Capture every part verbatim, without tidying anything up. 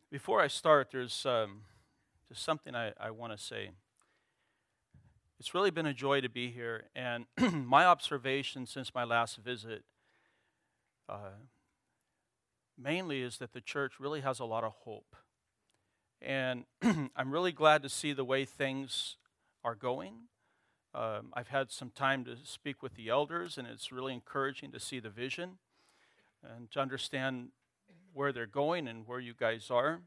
Before I start, there's um, just something I, I want to say. It's really been a joy to be here, and my observation since my last visit uh, mainly is that the church really has a lot of hope. And I'm really glad to see the way things are going. Um, I've had some time to speak with the elders, and it's really encouraging to see the vision and to understand where they're going and where you guys are.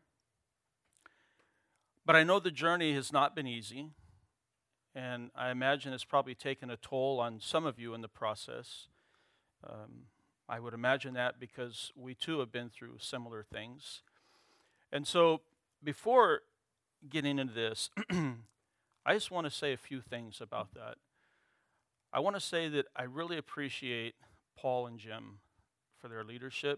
But I know the journey has not been easy. And I imagine it's probably taken a toll on some of you in the process. Um, I would imagine that because we too have been through similar things. And so before getting into this, I just want to say a few things about that. I want to say that I really appreciate Paul and Jim for their leadership.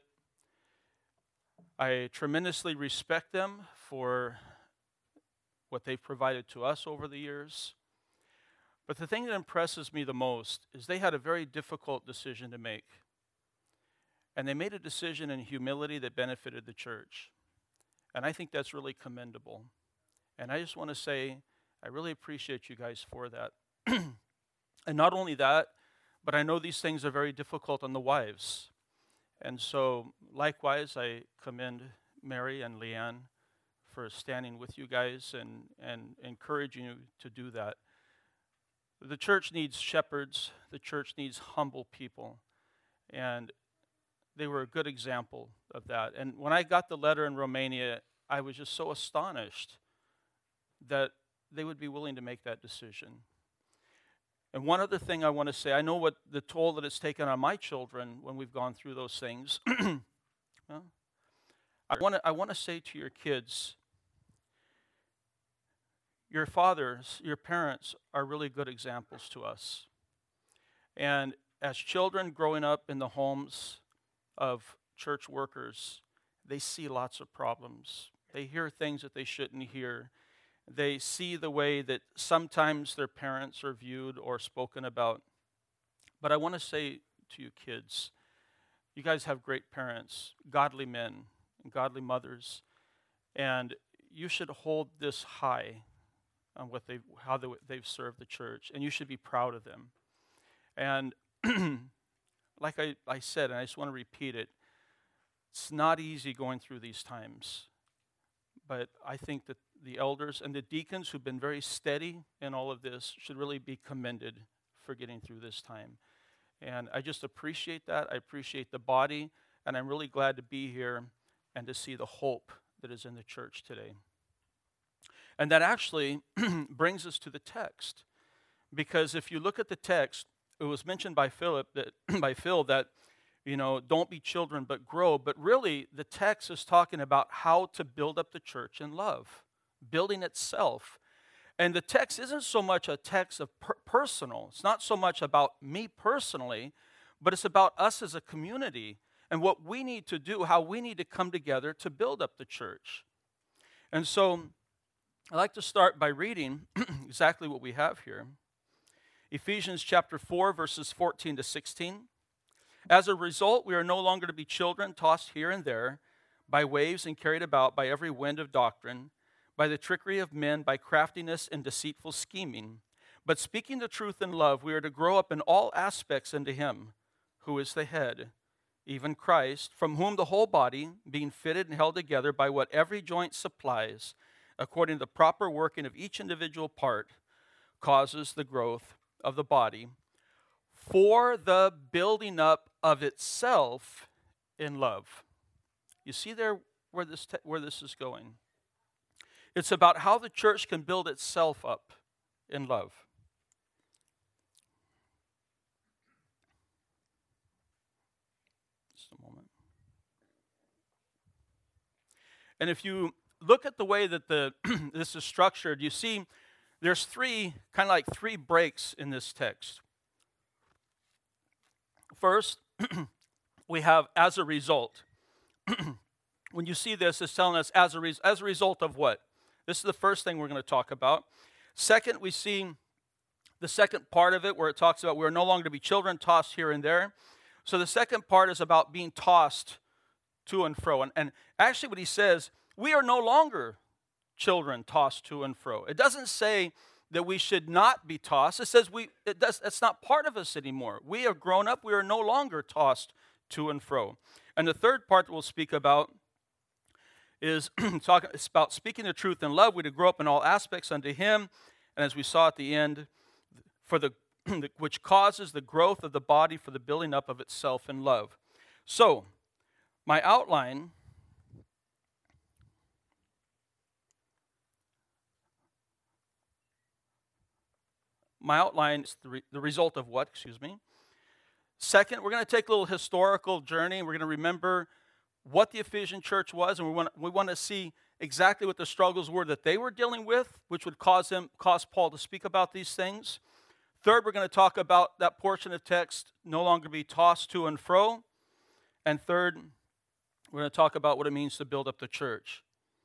I tremendously respect them for what they've provided to us over the years. But the thing that impresses me the most is they had a very difficult decision to make. And they made a decision in humility that benefited the church. And I think that's really commendable. And I just want to say, I really appreciate you guys for that. And not only that, but I know these things are very difficult on the wives. And so, likewise, I commend Mary and Leanne for standing with you guys and, and encouraging you to do that. The church needs shepherds. The church needs humble people. And they were a good example of that. And when I got the letter in Romania, I was just so astonished that they would be willing to make that decision. And one other thing I want to say, I know what the toll that it's taken on my children when we've gone through those things. Well, I want to I want to say to your kids, your fathers, your parents are really good examples to us. And as children growing up in the homes of church workers, they see lots of problems. They hear things that they shouldn't hear. They see the way that sometimes their parents are viewed or spoken about. But I want to say to you kids, you guys have great parents, godly men and godly mothers, and you should hold this high on what they've, how they, they've served the church, and you should be proud of them. And like I, I said, and I just want to repeat it, it's not easy going through these times, but I think that the elders and the deacons who've been very steady in all of this should really be commended for getting through this time. And I just appreciate that. I appreciate the body, and I'm really glad to be here and to see the hope that is in the church today. And that actually brings us to the text. Because if you look at the text, it was mentioned by Philip that by Phil that, you know, don't be children but grow. But really, the text is talking about how to build up the church in love, building itself. And the text isn't so much a text of per- personal. It's not so much about me personally, but it's about us as a community and what we need to do, how we need to come together to build up the church. And so I'd like to start by reading exactly what we have here. Ephesians chapter four, verses fourteen to sixteen. As a result, we are no longer to be children tossed here and there by waves and carried about by every wind of doctrine, by the trickery of men, by craftiness and deceitful scheming. But speaking the truth in love, we are to grow up in all aspects into Him, who is the head, even Christ, from whom the whole body, being fitted and held together by what every joint supplies, according to the proper working of each individual part, causes the growth of the body for the building up of itself in love. You see there where this te- where this is going? It's about how the church can build itself up in love. Just a moment. And if you look at the way that the this is structured, you see there's three, kind of like three breaks in this text. First, we have as a result. When you see this, it's telling us as a, res- as a result of what? This is the first thing we're going to talk about. Second, we see the second part of it where it talks about we're no longer to be children tossed here and there. So the second part is about being tossed to and fro. And, and actually what he says, we are no longer children tossed to and fro. It doesn't say that we should not be tossed. It says we it does it's not part of us anymore. We have grown up, we are no longer tossed to and fro. And the third part that we'll speak about is talking about speaking the truth in love. We to grow up in all aspects unto him, and as we saw at the end, for the which causes the growth of the body for the building up of itself in love. So, my outline My outline is the, re- the result of what? Excuse me. Second, we're going to take a little historical journey. We're going to remember what the Ephesian church was, and we want, we want to see exactly what the struggles were that they were dealing with, which would cause them, cause Paul to speak about these things. Third, we're going to talk about that portion of text, no longer be tossed to and fro. And third, we're going to talk about what it means to build up the church.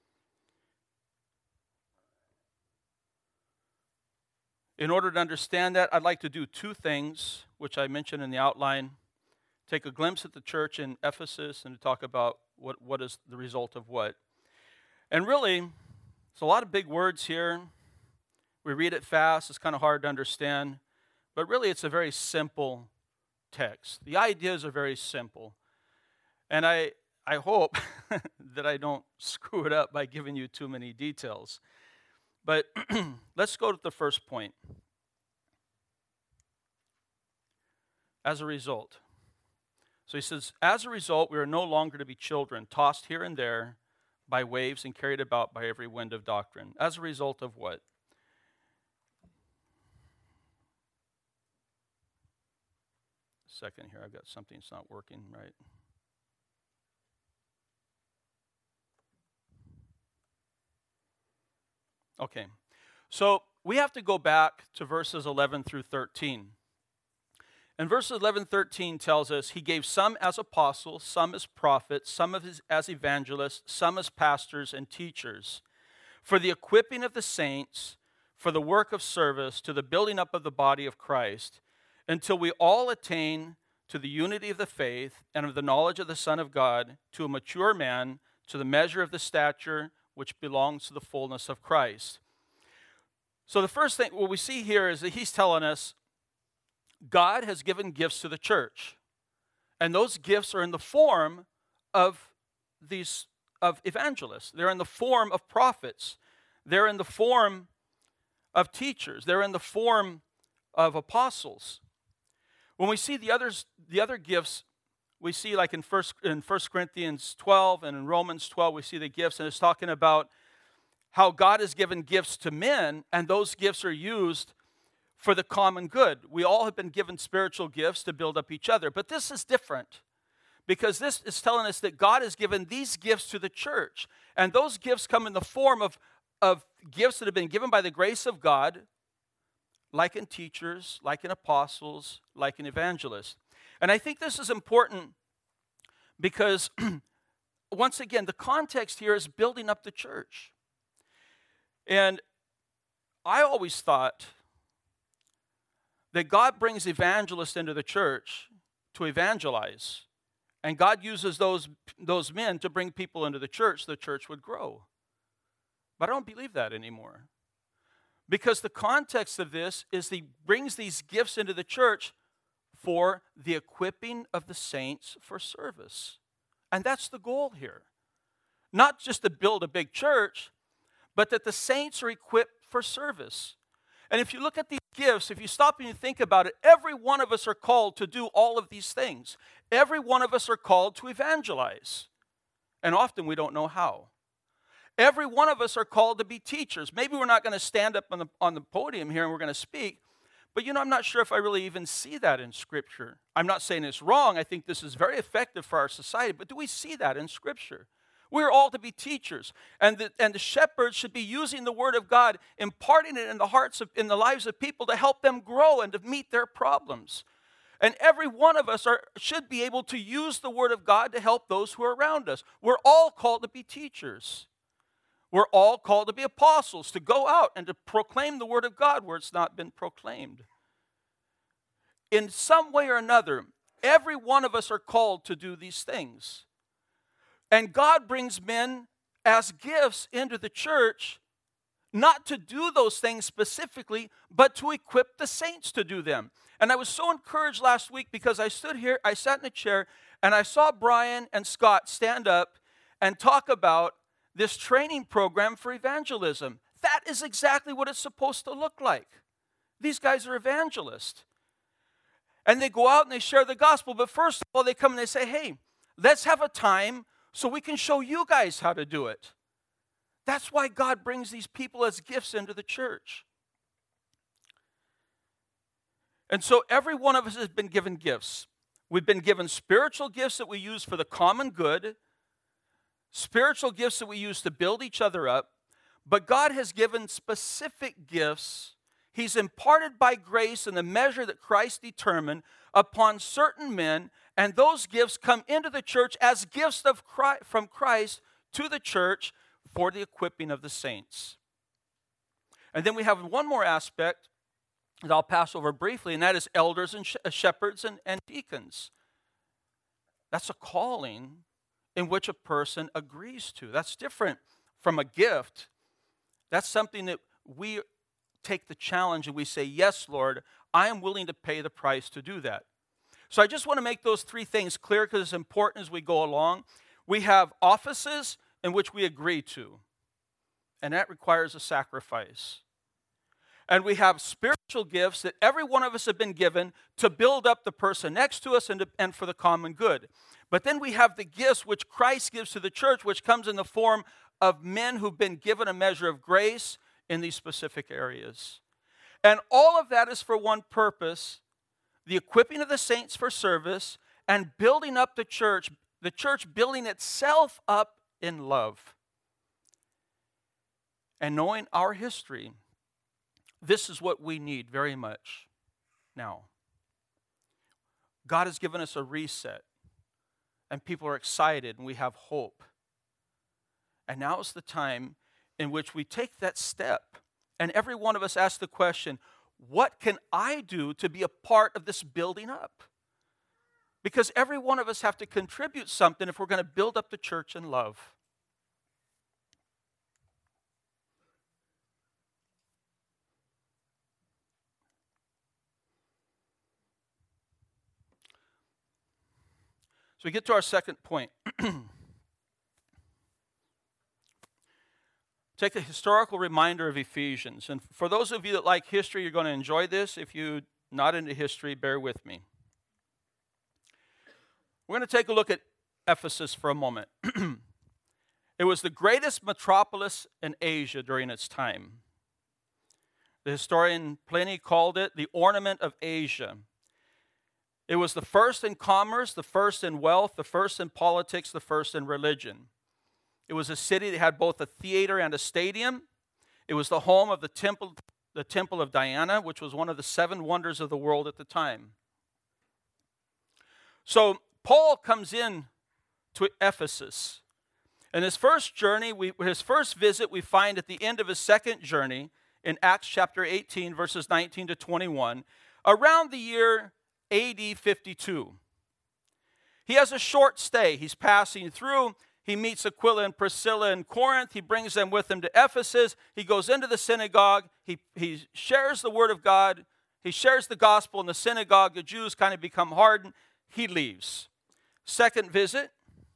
In order to understand that, I'd like to do two things, which I mentioned in the outline. Take a glimpse at the church in Ephesus and to talk about what, what is the result of what. And really, it's a lot of big words here. We read it fast. It's kind of hard to understand. But really, it's a very simple text. The ideas are very simple. And I, I hope that I don't screw it up by giving you too many details. But let's go to the first point. As a result. So he says, as a result, we are no longer to be children, tossed here and there by waves and carried about by every wind of doctrine. As a result of what? Second here, I've got something that's not working right. Okay, so we have to go back to verses eleven through thirteen. And verses eleven, thirteen tells us, he gave some as apostles, some as prophets, some of his, as evangelists, some as pastors and teachers, for the equipping of the saints, for the work of service, to the building up of the body of Christ, until we all attain to the unity of the faith and of the knowledge of the Son of God, to a mature man, to the measure of the stature which belongs to the fullness of Christ. So the first thing, what we see here is that he's telling us God has given gifts to the church. And those gifts are in the form of these of evangelists. They're in the form of prophets. They're in the form of teachers. They're in the form of apostles. When we see the others, the other gifts, we see like in First in First Corinthians twelve and in Romans twelve, we see the gifts, and it's talking about how God has given gifts to men, and those gifts are used for the common good. We all have been given spiritual gifts to build up each other, but this is different because this is telling us that God has given these gifts to the church, and those gifts come in the form of, of gifts that have been given by the grace of God, like in teachers, like in apostles, like in evangelists. And I think this is important because, once again, the context here is building up the church. And I always thought that God brings evangelists into the church to evangelize. And God uses those, those men to bring people into the church so the church would grow. But I don't believe that anymore. Because the context of this is he brings these gifts into the church for the equipping of the saints for service. And that's the goal here. Not just to build a big church, but that the saints are equipped for service. And if you look at these gifts, if you stop and you think about it, every one of us are called to do all of these things. Every one of us are called to evangelize. And often we don't know how. Every one of us are called to be teachers. Maybe we're not going to stand up on the, on the podium here and we're going to speak, but you know, I'm not sure if I really even see that in Scripture. I'm not saying it's wrong. I think this is very effective for our society, but do we see that in Scripture? We're all to be teachers, and the, and the shepherds should be using the Word of God, imparting it in the hearts of, in the lives of people to help them grow and to meet their problems. And every one of us are, should be able to use the Word of God to help those who are around us. We're all called to be teachers. We're all called to be apostles, to go out and to proclaim the Word of God where it's not been proclaimed. In some way or another, every one of us are called to do these things. And God brings men as gifts into the church, not to do those things specifically, but to equip the saints to do them. And I was so encouraged last week because I stood here, I sat in a chair, and I saw Brian and Scott stand up and talk about this training program for evangelism. That is exactly what it's supposed to look like. These guys are evangelists. And they go out and they share the gospel, but first of all, they come and they say, hey, let's have a time so we can show you guys how to do it. That's why God brings these people as gifts into the church. And so every one of us has been given gifts. We've been given spiritual gifts that we use for the common good, spiritual gifts that we use to build each other up, but God has given specific gifts. He's imparted by grace in the measure that Christ determined upon certain men, and those gifts come into the church as gifts of Christ, from Christ to the church for the equipping of the saints. And then we have one more aspect that I'll pass over briefly, and that is elders and sh- shepherds and, and deacons. That's a calling in which a person agrees to. That's different from a gift. That's something that we take the challenge and we say, yes, Lord, I am willing to pay the price to do that. So I just want to make those three things clear because it's important as we go along. We have offices in which we agree to, and that requires a sacrifice. And we have spiritual gifts that every one of us have been given to build up the person next to us and, to, and for the common good. But then we have the gifts which Christ gives to the church, which comes in the form of men who've been given a measure of grace in these specific areas. And all of that is for one purpose, the equipping of the saints for service and building up the church, the church building itself up in love. And knowing our history, this is what we need very much now. God has given us a reset, and people are excited, and we have hope. And now is the time in which we take that step, and every one of us asks the question, what can I do to be a part of this building up? Because every one of us have to contribute something if we're going to build up the church in love. So we get to our second point. Take a historical reminder of Ephesians. And for those of you that like history, you're going to enjoy this. If you're not into history, bear with me. We're going to take a look at Ephesus for a moment. It was the greatest metropolis in Asia during its time. The historian Pliny called it the ornament of Asia. It was the first in commerce, the first in wealth, the first in politics, the first in religion. It was a city that had both a theater and a stadium. It was the home of the temple, the temple of Diana, which was one of the seven wonders of the world at the time. So Paul comes in to Ephesus. And his first journey, we, his first visit, we find at the end of his second journey in Acts chapter eighteen, verses nineteen to twenty-one, around the year A D fifty-two. He has a short stay. He's passing through. He meets Aquila and Priscilla in Corinth. He brings them with him to Ephesus. He goes into the synagogue. He, he shares the word of God. He shares the gospel in the synagogue. The Jews kind of become hardened. He leaves. Second visit.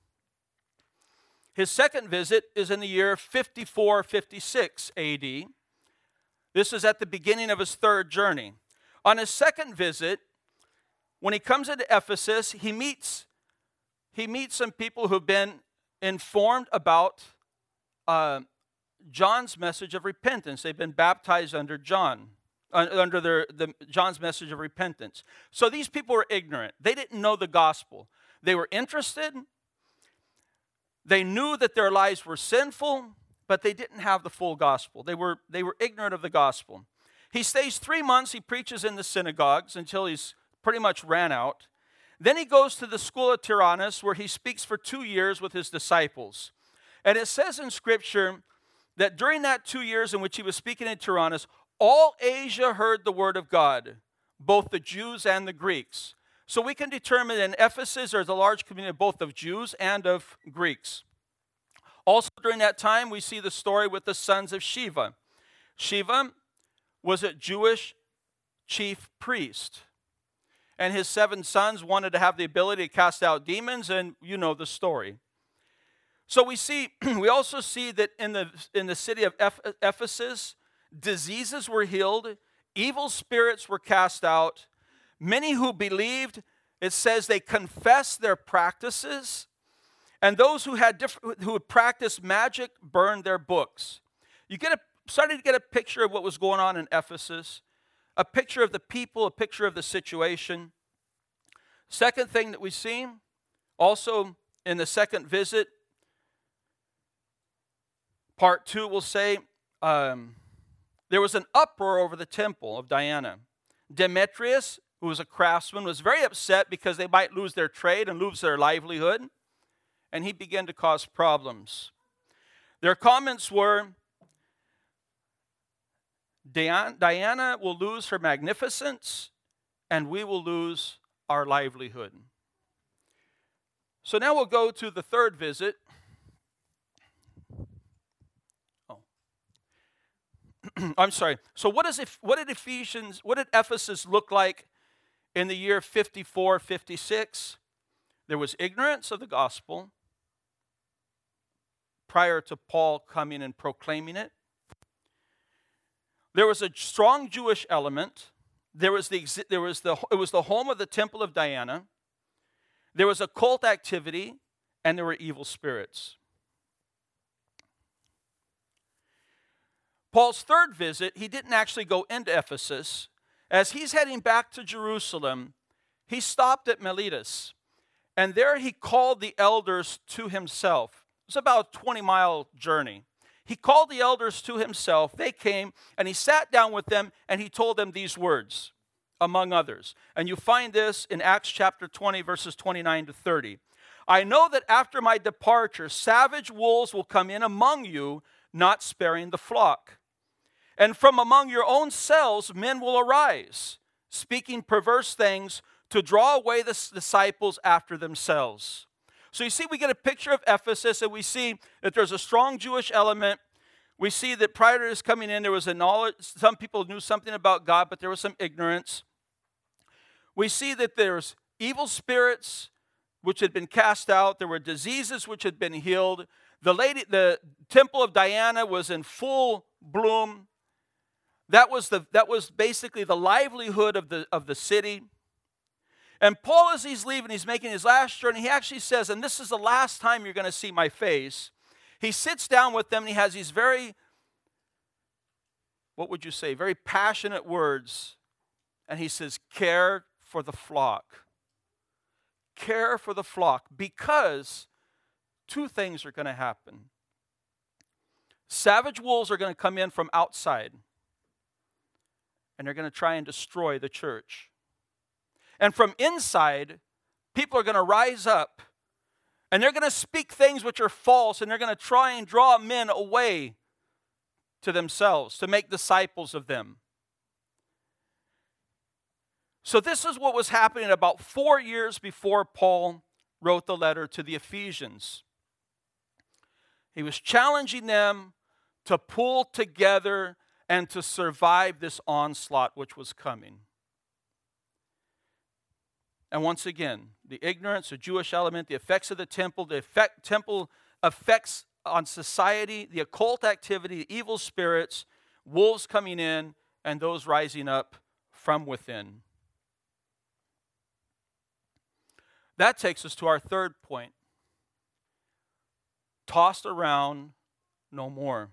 His second visit is in the year fifty-four fifty-six A D. This is at the beginning of his third journey. On his second visit, when he comes into Ephesus, he meets, he meets some people who've been informed about uh, John's message of repentance. They've been baptized under John, uh, under their, the, John's message of repentance. So these people were ignorant. They didn't know the gospel. They were interested. They knew that their lives were sinful, but they didn't have the full gospel. They were, they were ignorant of the gospel. He stays three months. He preaches in the synagogues until he's pretty much ran out. Then he goes to the school of Tyrannus, where he speaks for two years with his disciples. And it says in Scripture that during that two years in which he was speaking in Tyrannus, all Asia heard the word of God, both the Jews and the Greeks. So we can determine in Ephesus there's a large community both of Jews and of Greeks. Also during that time, we see the story with the sons of Sheva. Sheva was a Jewish chief priest. And his seven sons wanted to have the ability to cast out demons, and you know the story. So we see, we also see that in the, in the city of Ephesus, diseases were healed, evil spirits were cast out. Many who believed, it says they confessed their practices, and those who had different, who had practiced magic burned their books. You get a, started to get a picture of what was going on in Ephesus, a picture of the people, a picture of the situation. Second thing that we see, also in the second visit, part two will say, um, there was an uproar over the temple of Diana. Demetrius, who was a craftsman, was very upset because they might lose their trade and lose their livelihood, and he began to cause problems. Their comments were, Diana will lose her magnificence, and we will lose our livelihood. So now we'll go to the third visit. Oh, I'm sorry. So what is if what did Ephesians, what did Ephesus look like in the year fifty-four, fifty-six? There was ignorance of the gospel prior to Paul coming and proclaiming it. There was a strong Jewish element. There was the, there was the, it was the home of the temple of Diana. There was occult activity, and there were evil spirits. Paul's third visit, he didn't actually go into Ephesus. As he's heading back to Jerusalem, he stopped at Miletus, and there he called the elders to himself. It was about a twenty-mile journey. He called the elders to himself. They came, and he sat down with them, and he told them these words, among others. And you find this in Acts chapter twenty, verses twenty-nine to thirty. I know that after my departure, savage wolves will come in among you, not sparing the flock. And from among your own selves men will arise, speaking perverse things to draw away the disciples after themselves. So you see, we get a picture of Ephesus, and we see that there's a strong Jewish element. We see that prior to his coming in, there was a knowledge. Some people knew something about God, but there was some ignorance. We see that there's evil spirits which had been cast out. There were diseases which had been healed. The lady, the temple of Diana was in full bloom. That was the that was basically the livelihood of the of the city. And Paul, as he's leaving, he's making his last journey, he actually says, and this is the last time you're going to see my face. He sits down with them, and he has these very, what would you say, very passionate words. And he says, care for the flock. Care for the flock, because two things are going to happen. Savage wolves are going to come in from outside, and they're going to try and destroy the church. And from inside, people are going to rise up, and they're going to speak things which are false, and they're going to try and draw men away to themselves, to make disciples of them. So this is what was happening about four years before Paul wrote the letter to the Ephesians. He was challenging them to pull together and to survive this onslaught which was coming. And once again, the ignorance, the Jewish element, the effects of the temple, the effect, temple effects on society, the occult activity, the evil spirits, wolves coming in, and those rising up from within. That takes us to our third point. Tossed around no more.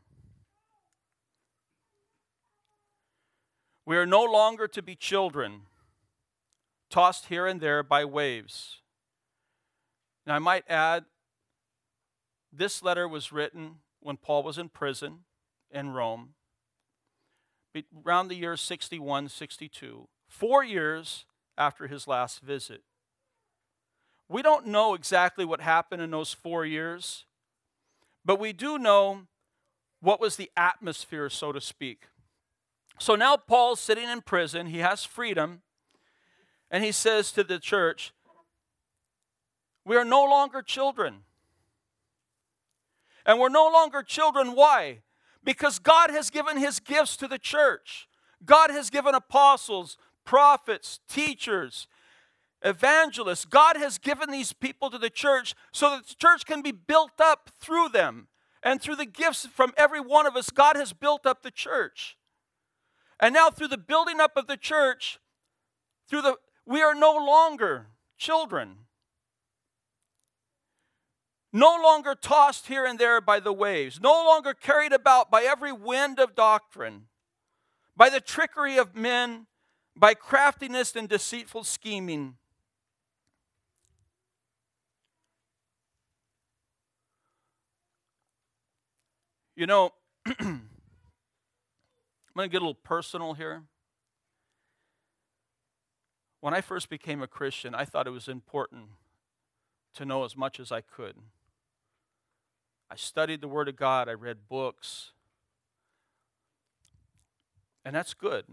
We are no longer to be children, tossed here and there by waves. Now I might add, this letter was written when Paul was in prison in Rome, around the year sixty-one, sixty-two, four years after his last visit. We don't know exactly what happened in those four years, but we do know what was the atmosphere, so to speak. So now Paul's sitting in prison, he has freedom, and he says to the church, we are no longer children. And we're no longer children. Why? Because God has given his gifts to the church. God has given apostles, prophets, teachers, evangelists. God has given these people to the church so that the church can be built up through them. And through the gifts from every one of us, God has built up the church. And now through the building up of the church, through the we are no longer children. No longer tossed here and there by the waves. No longer carried about by every wind of doctrine, by the trickery of men, by craftiness and deceitful scheming. You know, I'm going to get a little personal here. When I first became a Christian, I thought it was important to know as much as I could. I studied the Word of God. I read books. And that's good.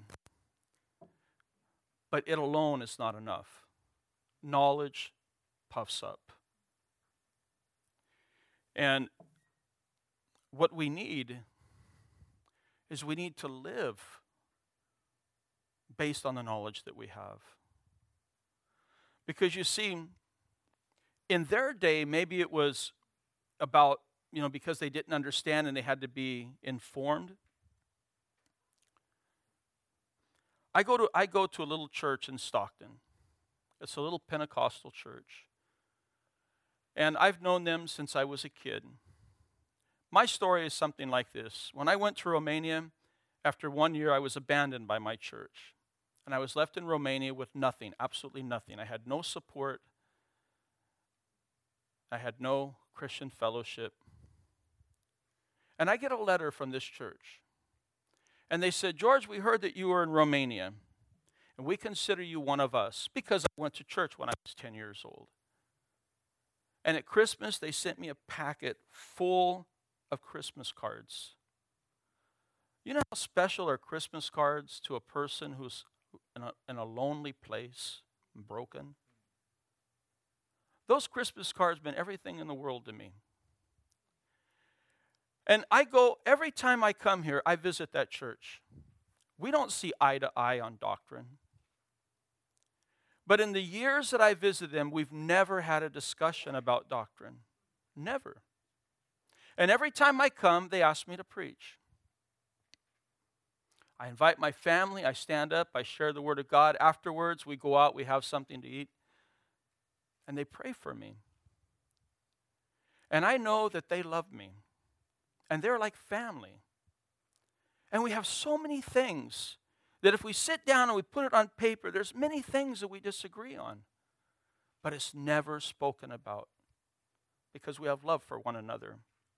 But it alone is not enough. Knowledge puffs up. And what we need is we need to live based on the knowledge that we have. Because you see, in their day, maybe it was about, you know, because they didn't understand and they had to be informed. I go to I go to a little church in Stockton. It's a little Pentecostal church. And I've known them since I was a kid. My story is something like this. When I went to Romania, after one year, I was abandoned by my church. And I was left in Romania with nothing, absolutely nothing. I had no support. I had no Christian fellowship. And I get a letter from this church. And they said, George, we heard that you were in Romania. And we consider you one of us because I went to church when I was ten years old. And at Christmas, they sent me a packet full of Christmas cards. You know how special are Christmas cards to a person who's in a, in a lonely place, broken? Those Christmas cards meant everything in the world to me. And I go, every time I come here, I visit that church. We don't see eye to eye on doctrine. But in the years that I visited them, we've never had a discussion about doctrine. Never. And every time I come, they ask me to preach. I invite my family, I stand up, I share the Word of God. Afterwards, we go out, we have something to eat. And they pray for me. And I know that they love me. And they're like family. And we have so many things that if we sit down and we put it on paper, there's many things that we disagree on. But it's never spoken about because we have love for one another.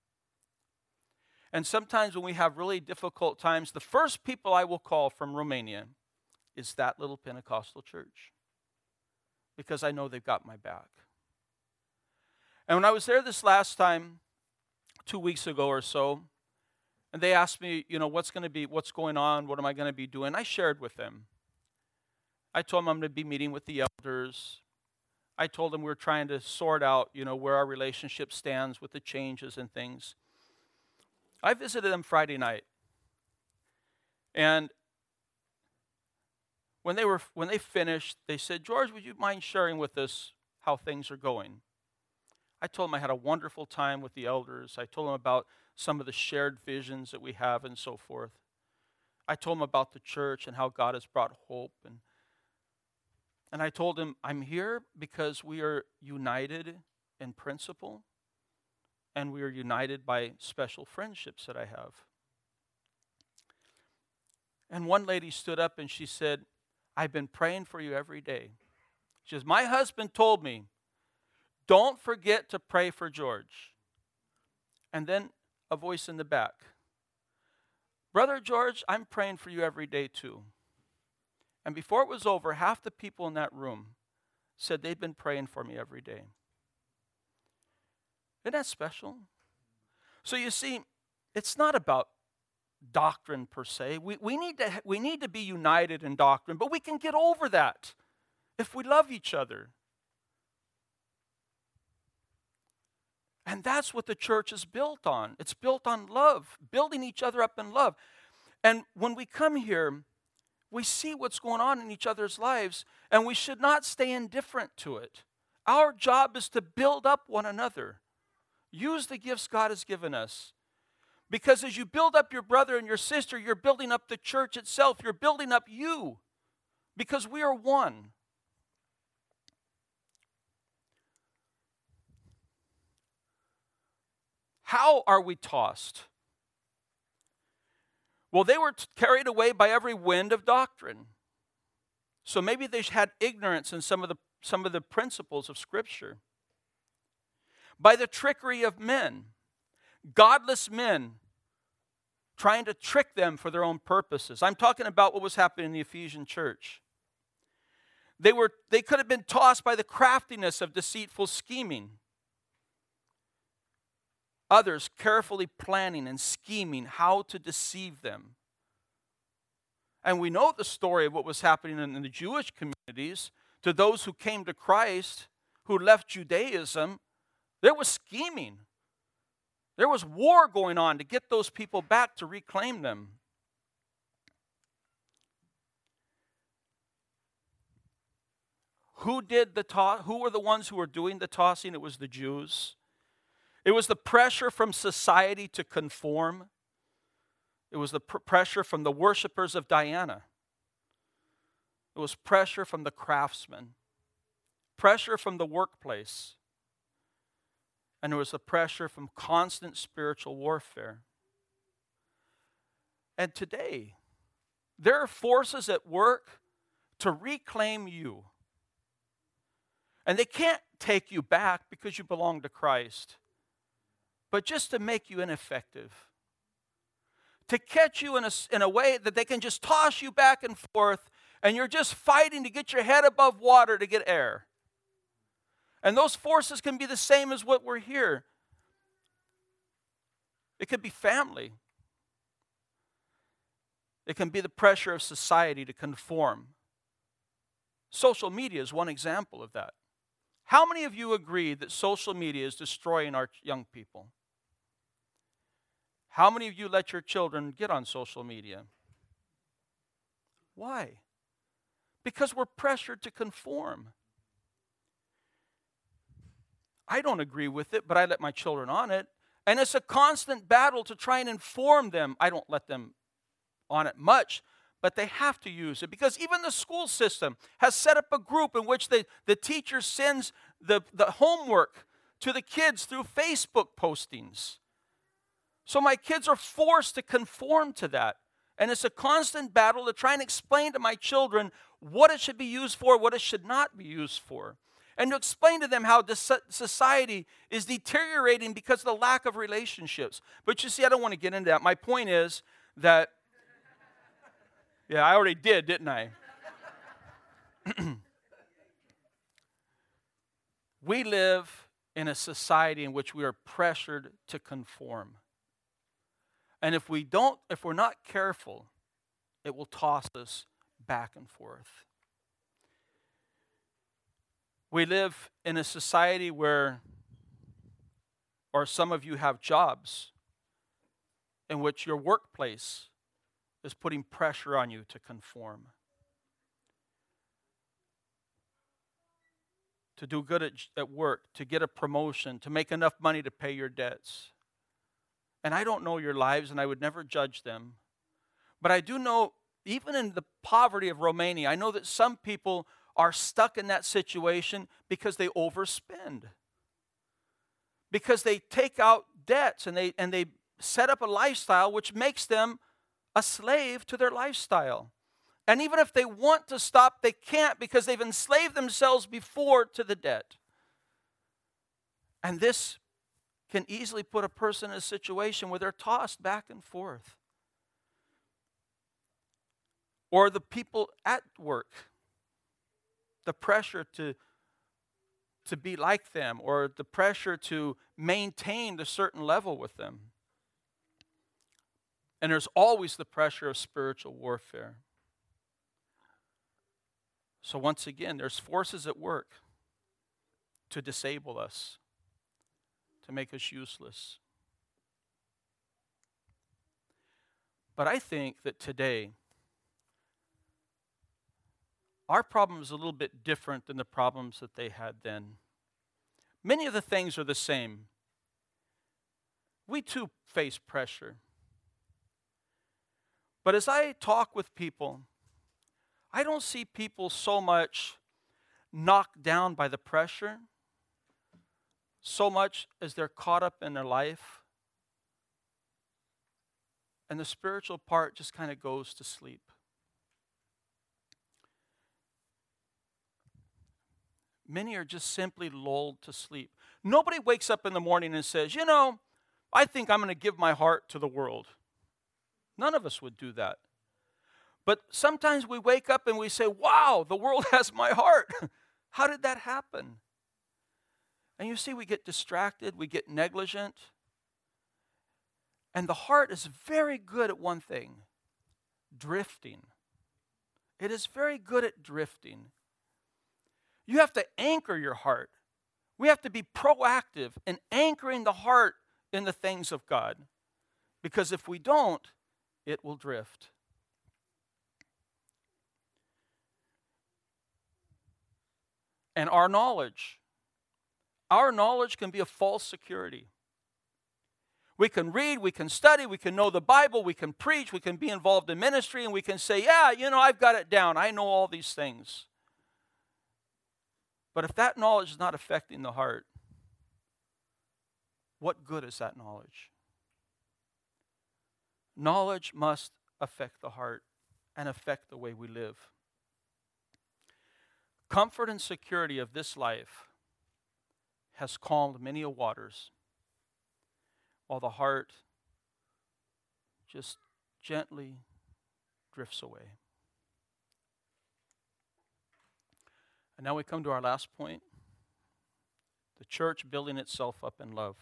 And sometimes when we have really difficult times, the first people I will call from Romania is that little Pentecostal church because I know they've got my back. And when I was there this last time, two weeks ago or so, and they asked me, you know, what's going to be, what's going on, what am I going to be doing? I shared with them. I told them I'm going to be meeting with the elders. I told them we're trying to sort out, you know, where our relationship stands with the changes and things. I visited them Friday night. And when they were when they finished, they said, George, would you mind sharing with us how things are going? I told them I had a wonderful time with the elders. I told them about some of the shared visions that we have and so forth. I told them about the church and how God has brought hope. And, and I told them, I'm here because we are united in principle and we are united by special friendships that I have. And one lady stood up and she said, I've been praying for you every day. She says, my husband told me, don't forget to pray for George. And then a voice in the back. Brother George, I'm praying for you every day too. And before it was over, half the people in that room said they'd been praying for me every day. Isn't that special? So you see, it's not about doctrine per se. We, we, need to, we need to be united in doctrine, but we can get over that if we love each other. And that's what the church is built on. It's built on love, building each other up in love. And when we come here, we see what's going on in each other's lives, and we should not stay indifferent to it. Our job is to build up one another. Use the gifts God has given us. Because as you build up your brother and your sister, you're building up the church itself. You're building up you. Because we are one. How are we tossed? Well, they were t- carried away by every wind of doctrine. So maybe they had ignorance in some of the some of the principles of Scripture. By the trickery of men, godless men trying to trick them for their own purposes. I'm talking about what was happening in the Ephesian church. They were they could have been tossed by the craftiness of deceitful scheming. Others carefully planning and scheming how to deceive them. And we know the story of what was happening in, in the Jewish communities. To those who came to Christ, who left Judaism, there was scheming. There was war going on to get those people back, to reclaim them. Who did the toss? Who were the ones who were doing the tossing? It was the Jews. It was the pressure from society to conform. It was the pr- pressure from the worshipers of Diana. It was pressure from the craftsmen. Pressure from the workplace. And there was the pressure from constant spiritual warfare. And today, there are forces at work to reclaim you. And they can't take you back because you belong to Christ, but just to make you ineffective. To catch you in a, in a way that they can just toss you back and forth, and you're just fighting to get your head above water to get air. And those forces can be the same as what we're here. It could be family. It can be the pressure of society to conform. Social media is one example of that. How many of you agree that social media is destroying our young people? How many of you let your children get on social media? Why? Because we're pressured to conform. I don't agree with it, but I let my children on it. And it's a constant battle to try and inform them. I don't let them on it much, but they have to use it. Because even the school system has set up a group in which they, the teacher sends the, the homework to the kids through Facebook postings. So my kids are forced to conform to that. And it's a constant battle to try and explain to my children what it should be used for, what it should not be used for. And to explain to them how this society is deteriorating because of the lack of relationships. But you see, I don't want to get into that. My point is that, yeah, I already did, didn't I? We live in a society in which we are pressured to conform. And if we don't, if we're not careful, it will toss us back and forth. We live in a society where, or some of you have jobs in which your workplace is putting pressure on you to conform. To do good at, at work, to get a promotion, to make enough money to pay your debts. And I don't know your lives, and I would never judge them. But I do know, even in the poverty of Romania, I know that some people are stuck in that situation because they overspend. Because they take out debts and they and they set up a lifestyle which makes them a slave to their lifestyle. And even if they want to stop, they can't because they've enslaved themselves before to the debt. And this can easily put a person in a situation where they're tossed back and forth. Or the people at work, the pressure to, to be like them, or the pressure to maintain a certain level with them. And there's always the pressure of spiritual warfare. So once again, there's forces at work to disable us. to make us useless. But I think that today, our problem is a little bit different than the problems that they had then. Many of the things are the same. We too face pressure. But as I talk with people, I don't see people so much knocked down by the pressure, so much as they're caught up in their life, and the spiritual part just kind of goes to sleep. Many are just simply lulled to sleep. Nobody wakes up in the morning and says, you know, I think I'm going to give my heart to the world. None of us would do that. But sometimes we wake up and we say, wow, the world has my heart. How did that happen? And you see, we get distracted, we get negligent. And the heart is very good at one thing, drifting. It is very good at drifting. You have to anchor your heart. We have to be proactive in anchoring the heart in the things of God. Because if we don't, it will drift. And our knowledge, our knowledge can be a false security. We can read, we can study, we can know the Bible, we can preach, we can be involved in ministry, and we can say, yeah, you know, I've got it down. I know all these things. But if that knowledge is not affecting the heart, what good is that knowledge? Knowledge must affect the heart and affect the way we live. Comfort and security of this life has calmed many a waters, while the heart just gently drifts away. And now we come to our last point, the church building itself up in love.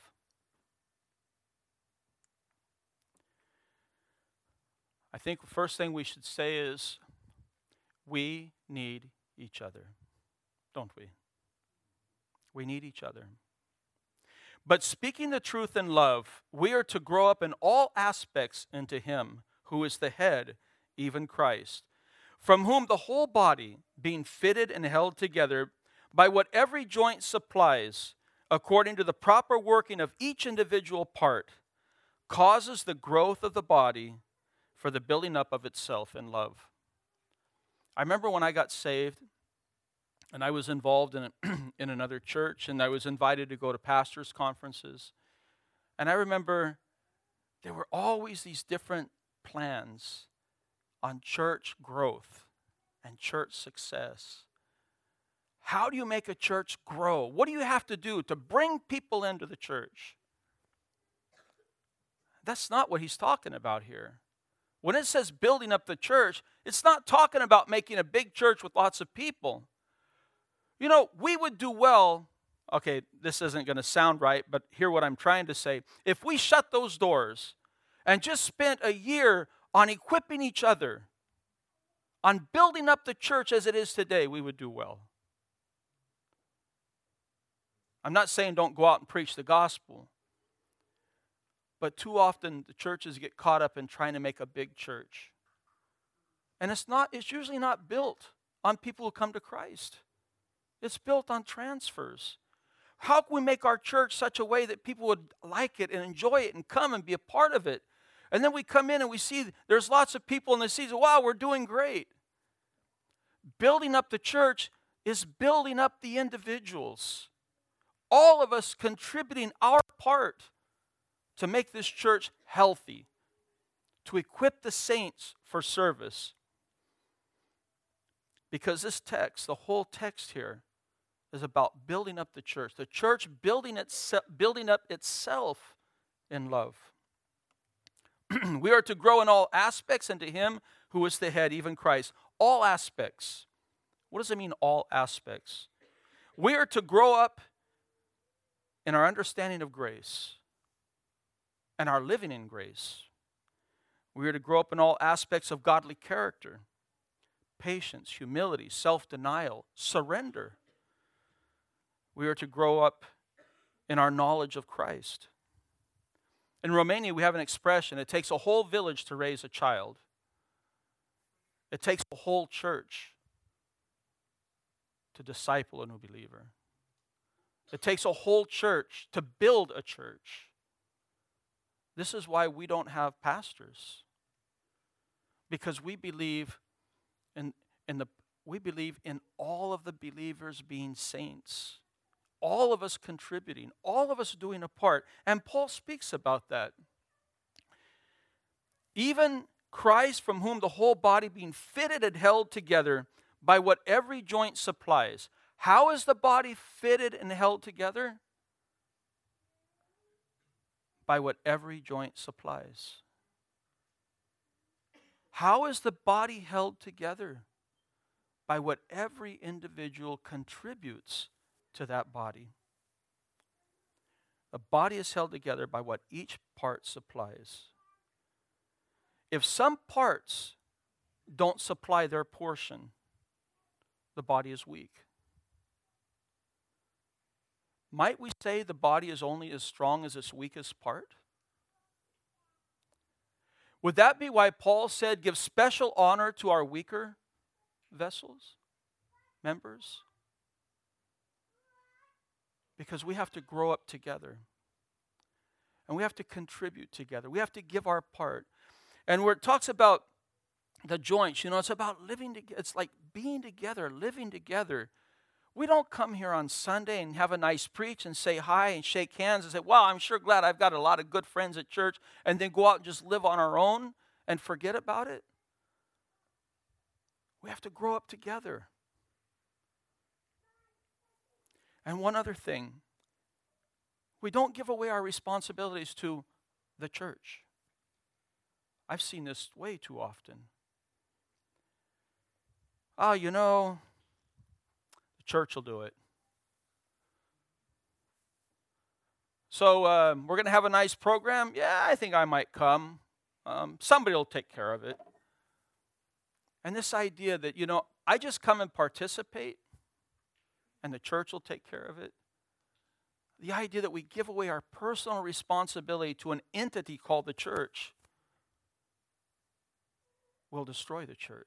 I think the first thing we should say is we need each other, don't we? We need each other. But speaking the truth in love, we are to grow up in all aspects into Him who is the head, even Christ, from whom the whole body, being fitted and held together by what every joint supplies, according to the proper working of each individual part, causes the growth of the body for the building up of itself in love. I remember when I got saved, and I was involved in, in another church, and I was invited to go to pastors' conferences. And I remember there were always these different plans on church growth and church success. How do you make a church grow? What do you have to do to bring people into the church? That's not what he's talking about here. When it says building up the church, it's not talking about making a big church with lots of people. You know, we would do well, okay, this isn't going to sound right, but hear what I'm trying to say. If we shut those doors and just spent a year on equipping each other, on building up the church as it is today, we would do well. I'm not saying don't go out and preach the gospel, but too often the churches get caught up in trying to make a big church. And it's not, it's usually not built on people who come to Christ. It's built on transfers. How can we make our church such a way that people would like it and enjoy it and come and be a part of it? And then we come in and we see there's lots of people and they see, wow, we're doing great. Building up the church is building up the individuals. All of us contributing our part to make this church healthy, to equip the saints for service. Because this text, the whole text here, is about building up the church. The church building, itse- building up itself in love. We are to grow in all aspects into Him who is the head, even Christ. All aspects. What does it mean, all aspects? We are to grow up in our understanding of grace and our living in grace. We are to grow up in all aspects of godly character, patience, humility, self-denial, surrender. We are to grow up in our knowledge of Christ. In Romania, we have an expression, it takes a whole village to raise a child. It takes a whole church to disciple a new believer. It takes a whole church to build a church. This is why we don't have pastors. Because we believe in, in the we believe in all of the believers being saints. All of us contributing, all of us doing a part. And Paul speaks about that. Even Christ, from whom the whole body being fitted and held together by what every joint supplies. How is the body fitted and held together? By what every joint supplies. How is the body held together? By what every individual contributes to that body. The body is held together by what each part supplies. If some parts don't supply their portion, the body is weak. Might we say the body is only as strong as its weakest part? Would that be why Paul said, give special honor to our weaker vessels, members? Because we have to grow up together. And we have to contribute together. We have to give our part. And where it talks about the joints, you know, it's about living together. It's like being together, living together. We don't come here on Sunday and have a nice preach and say hi and shake hands and say, wow, I'm sure glad I've got a lot of good friends at church, and then go out and just live on our own and forget about it. We have to grow up together. And one other thing, we don't give away our responsibilities to the church. I've seen this way too often. Oh, you know, the church will do it. So um, we're going to have a nice program. Yeah, I think I might come. Um, somebody will take care of it. And this idea that, you know, I just come and participate, and the church will take care of it. The idea that we give away our personal responsibility to an entity called the church will destroy the church.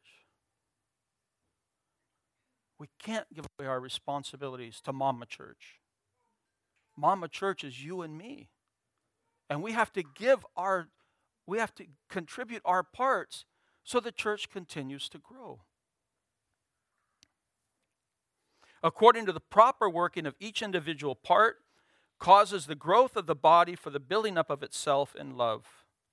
We can't give away our responsibilities to Mama Church. Mama Church is you and me. And we have to give our, we have to contribute our parts so the church continues to grow. According to the proper working of each individual part, causes the growth of the body for the building up of itself in love.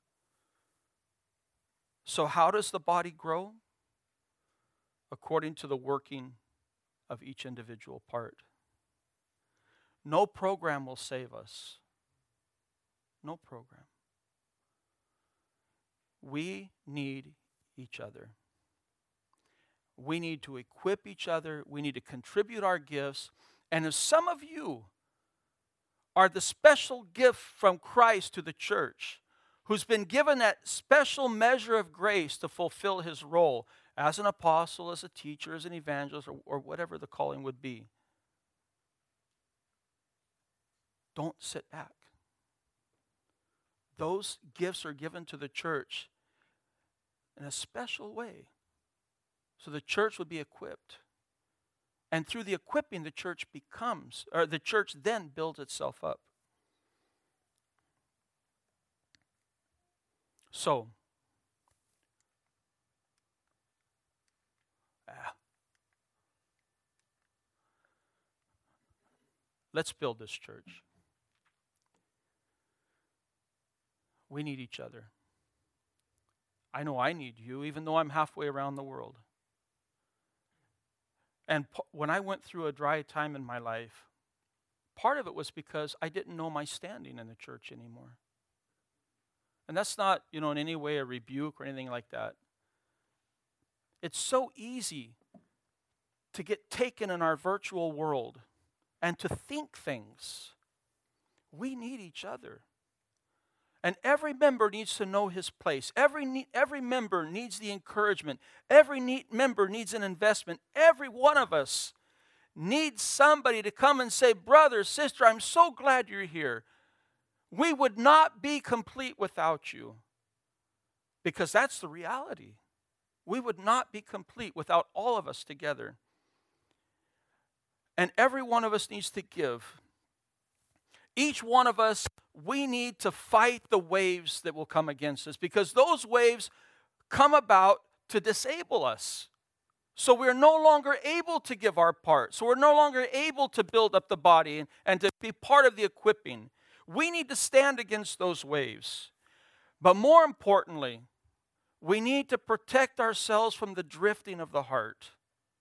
So how does the body grow? According to the working of each individual part. No program will save us. No program. We need each other. We need to equip each other. We need to contribute our gifts. And if some of you are the special gift from Christ to the church, who's been given that special measure of grace to fulfill his role as an apostle, as a teacher, as an evangelist, or, or whatever the calling would be, don't sit back. Those gifts are given to the church in a special way, so the church would be equipped. And through the equipping, the church becomes, or the church then builds itself up. So, ah, let's build this church. We need each other. I know I need you, even though I'm halfway around the world. And p- when I went through a dry time in my life, part of it was because I didn't know my standing in the church anymore. And that's not, you know, in any way a rebuke or anything like that. It's so easy to get taken in our virtual world and to think things. We need each other. And every member needs to know his place. Every, ne- every member needs the encouragement. Every ne- member needs an investment. Every one of us need somebody to come and say, brother, sister, I'm so glad you're here. We would not be complete without you. Because that's the reality. We would not be complete without all of us together. And every one of us needs to give. Each one of us, we need to fight the waves that will come against us, because those waves come about to disable us. So we're no longer able to give our part. So we're no longer able to build up the body and, and to be part of the equipping. We need to stand against those waves. But more importantly, we need to protect ourselves from the drifting of the heart.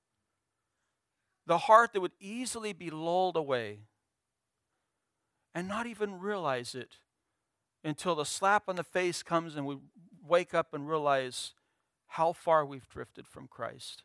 The heart that would easily be lulled away and not even realize it until the slap on the face comes and we wake up and realize how far we've drifted from Christ.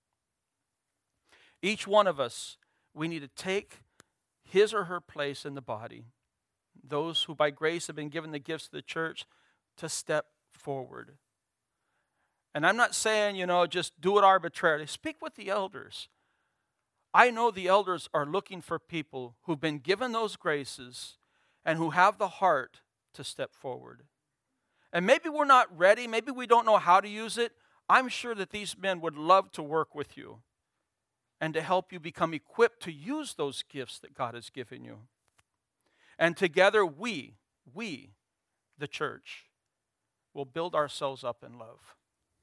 Each one of us, we need to take his or her place in the body. Those who by grace have been given the gifts of the church, to step forward. And I'm not saying, you know, just do it arbitrarily. Speak with the elders. I know the elders are looking for people who've been given those graces and who have the heart to step forward. And maybe we're not ready. Maybe we don't know how to use it. I'm sure that these men would love to work with you and to help you become equipped to use those gifts that God has given you. And together we, we, the church, will build ourselves up in love.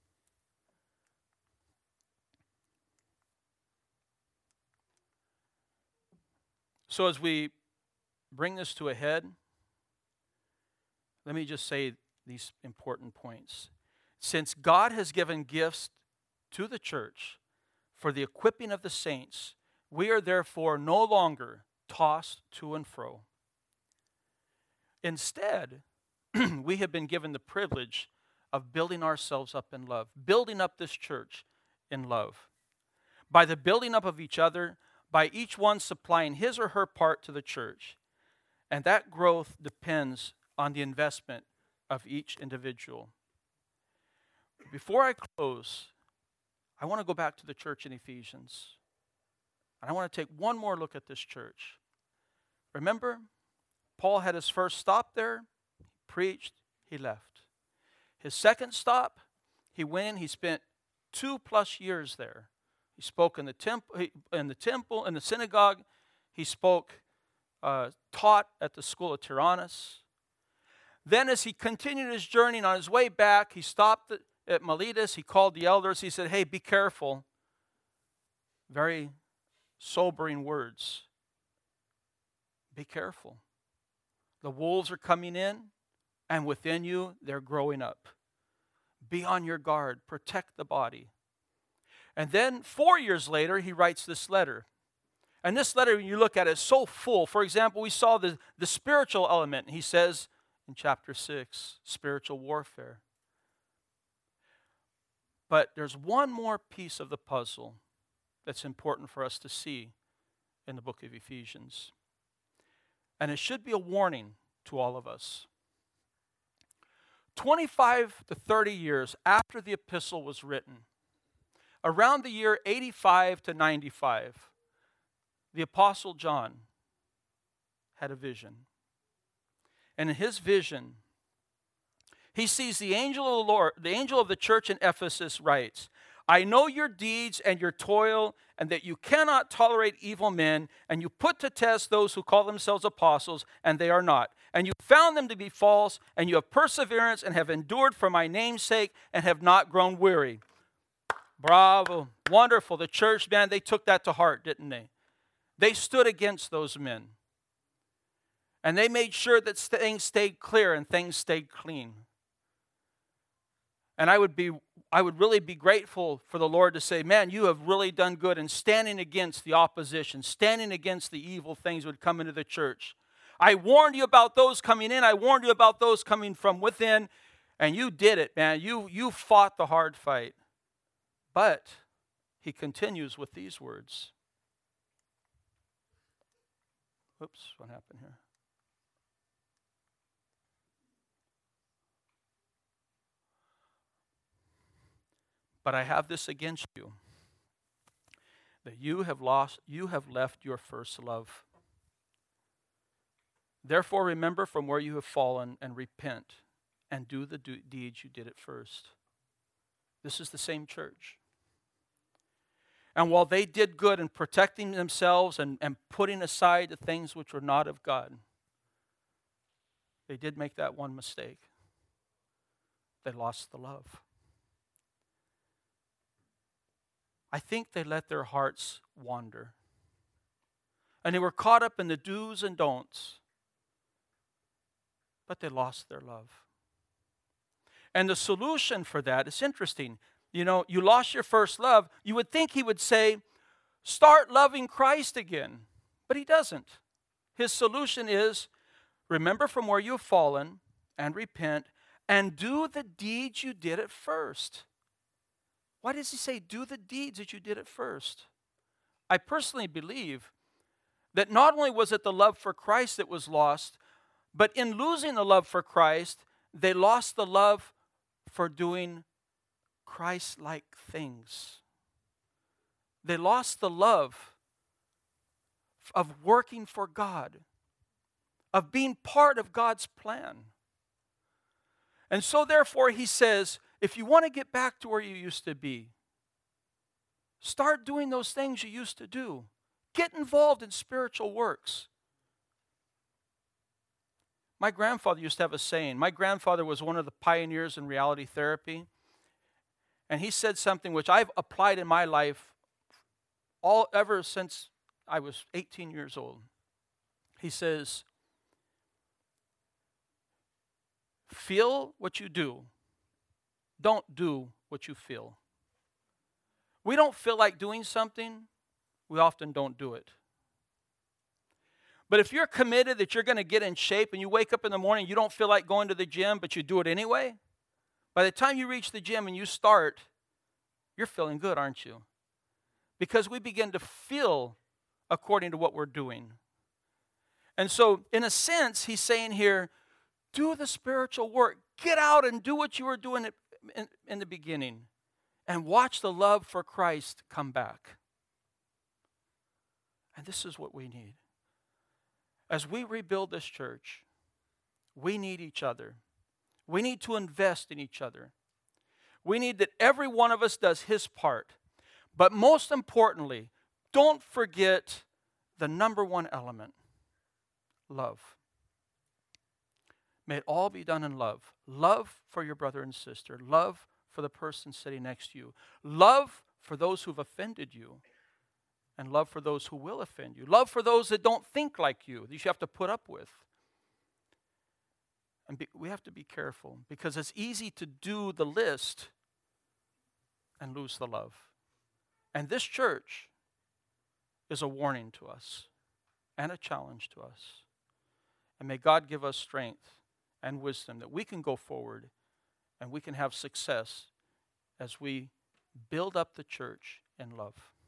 So as we bring this to a head, let me just say these important points. Since God has given gifts to the church for the equipping of the saints, we are therefore no longer tossed to and fro. Instead, we have been given the privilege of building ourselves up in love, building up this church in love. By the building up of each other, by each one supplying his or her part to the church. And that growth depends on the investment of each individual. Before I close, I want to go back to the church in Ephesians. And I want to take one more look at this church. Remember, Paul had his first stop there, he preached, he left. His second stop, he went in, he spent two plus years there. He spoke in the temple, in the temple, in the synagogue. He spoke, uh, taught at the school of Tyrannus. Then as he continued his journey and on his way back, he stopped at, at Miletus. He called the elders. He said, hey, be careful. Very sobering words. Be careful. The wolves are coming in, and within you, they're growing up. Be on your guard. Protect the body. And then four years later, he writes this letter. And this letter, when you look at it, is so full. For example, we saw the, the spiritual element. He says in chapter six, spiritual warfare. But there's one more piece of the puzzle that's important for us to see in the book of Ephesians. And it should be a warning to all of us. twenty-five to thirty years after the epistle was written, around the year eighty-five to ninety-five, the Apostle John had a vision. And in his vision, he sees the angel of the Lord, the angel of the church in Ephesus writes, I know your deeds and your toil, and that you cannot tolerate evil men, and you put to test those who call themselves apostles, and they are not. And you found them to be false, and you have perseverance and have endured for my name's sake, and have not grown weary. Bravo. Wonderful. The church, man, they took that to heart, didn't they? They stood against those men. And they made sure that things stayed clear and things stayed clean. And I would be, I would really be grateful for the Lord to say, man, you have really done good in standing against the opposition, standing against the evil things that would come into the church. I warned you about those coming in. I warned you about those coming from within. And you did it, man. You, you fought the hard fight. But he continues with these words. Oops, what happened here? But I have this against you, that you have lost, you have left your first love. Therefore, remember from where you have fallen and repent and do the do- deeds you did at first. This is the same church. And while they did good in protecting themselves and, and putting aside the things which were not of God, they did make that one mistake. They lost the love. I think they let their hearts wander. And they were caught up in the do's and don'ts. But they lost their love. And the solution for that is interesting. You know, you lost your first love. You would think he would say, start loving Christ again. But he doesn't. His solution is, remember from where you have fallen and repent and do the deeds you did at first. Why does he say do the deeds that you did at first? I personally believe that not only was it the love for Christ that was lost, but in losing the love for Christ, they lost the love for doing Christ-like things. They lost the love of working for God, of being part of God's plan. And so therefore he says, if you want to get back to where you used to be, start doing those things you used to do. Get involved in spiritual works. My grandfather used to have a saying. My grandfather was one of the pioneers in reality therapy. And he said something which I've applied in my life all ever since I was eighteen years old. He says, feel what you do. Don't do what you feel. We don't feel like doing something, we often don't do it. But if you're committed that you're going to get in shape and you wake up in the morning, you don't feel like going to the gym, but you do it anyway, by the time you reach the gym and you start, you're feeling good, aren't you? Because we begin to feel according to what we're doing. And so, in a sense, he's saying here, do the spiritual work. Get out and do what you were doing in, in the beginning. And watch the love for Christ come back. And this is what we need. As we rebuild this church, we need each other. We need to invest in each other. We need that every one of us does his part. But most importantly, don't forget the number one element, love. May it all be done in love. Love for your brother and sister. Love for the person sitting next to you. Love for those who've offended you. And love for those who will offend you. Love for those that don't think like you, that you have to put up with. And be, we have to be careful because it's easy to do the list and lose the love. And this church is a warning to us and a challenge to us. And may God give us strength and wisdom that we can go forward and we can have success as we build up the church in love.